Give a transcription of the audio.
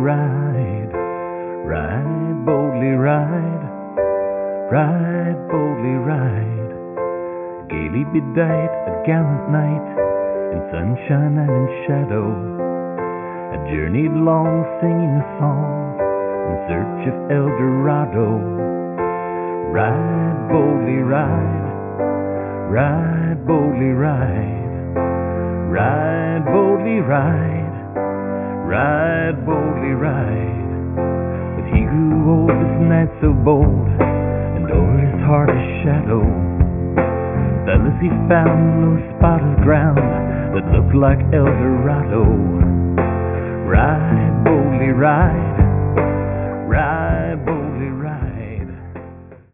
ride, ride boldly, ride, ride boldly, ride. Gaily bedight, a gallant knight, in sunshine and in shadow, had journeyed long singing a song in search of El Dorado. Ride boldly, ride, ride boldly, ride, ride boldly, ride, ride boldly, ride. But he grew old, this knight so bold, and o'er his heart a shadow fell as he found no spot of ground that looked like El Dorado. Ride boldly, ride,